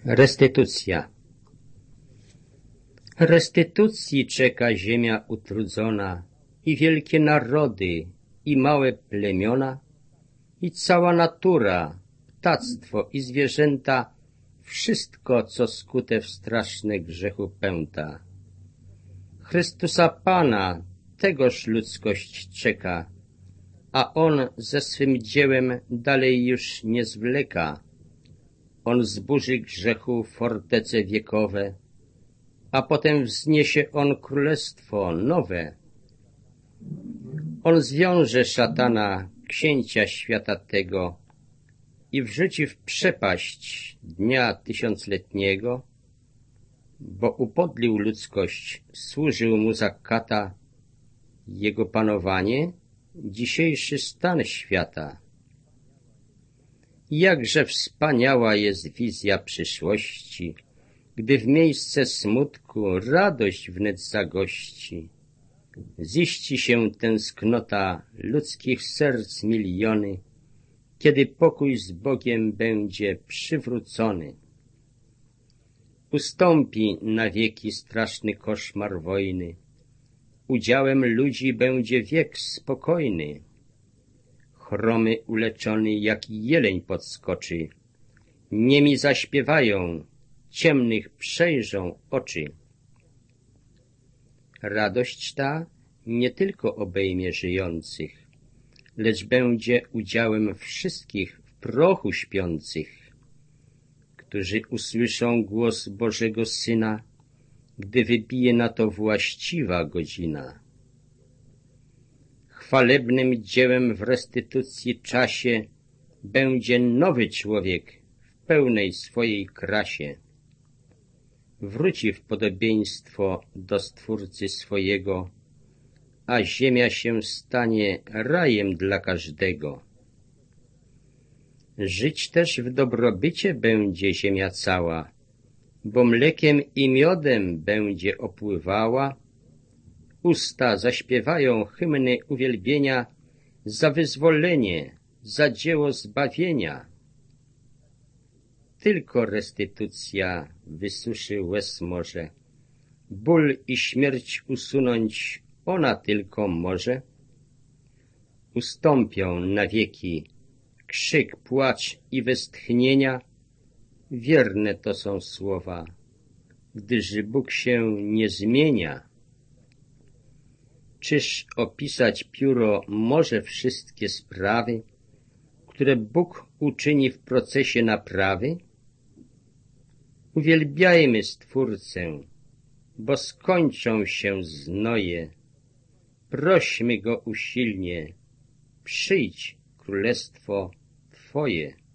Restytucja. Restytucji czeka ziemia utrudzona i wielkie narody, i małe plemiona, i cała natura, ptactwo i zwierzęta, wszystko, co skute w straszne grzechu pęta. Chrystusa Pana, tegoż ludzkość czeka, a On ze swym dziełem dalej już nie zwleka. On zburzy grzechu fortece wiekowe, a potem wzniesie On królestwo nowe. On zwiąże szatana, księcia świata tego, i wrzuci w przepaść dnia tysiącletniego, bo upodlił ludzkość, służył mu za kata, jego panowanie, dzisiejszy stan świata. Jakże wspaniała jest wizja przyszłości, gdy w miejsce smutku radość wnet zagości. Ziści się tęsknota ludzkich serc miliony, kiedy pokój z Bogiem będzie przywrócony. Ustąpi na wieki straszny koszmar wojny, udziałem ludzi będzie wiek spokojny. Chromy uleczony jak jeleń podskoczy, niemi zaśpiewają, ciemnych przejrzą oczy. Radość ta nie tylko obejmie żyjących, lecz będzie udziałem wszystkich w prochu śpiących, którzy usłyszą głos Bożego Syna, gdy wybije na to właściwa godzina. Chwalebnym dziełem w restytucji czasie będzie nowy człowiek w pełnej swojej krasie. Wróci w podobieństwo do Stwórcy swojego, a ziemia się stanie rajem dla każdego. Żyć też w dobrobycie będzie ziemia cała, bo mlekiem i miodem będzie opływała. Usta zaśpiewają hymny uwielbienia za wyzwolenie, za dzieło zbawienia. Tylko restytucja wysuszy łez może, ból i śmierć usunąć ona tylko może. Ustąpią na wieki krzyk, płacz i westchnienia, wierne to są słowa, gdyż Bóg się nie zmienia. Czyż opisać pióro może wszystkie sprawy, które Bóg uczyni w procesie naprawy? Uwielbiajmy Stwórcę, bo skończą się znoje. Prośmy Go usilnie, przyjdź królestwo Twoje.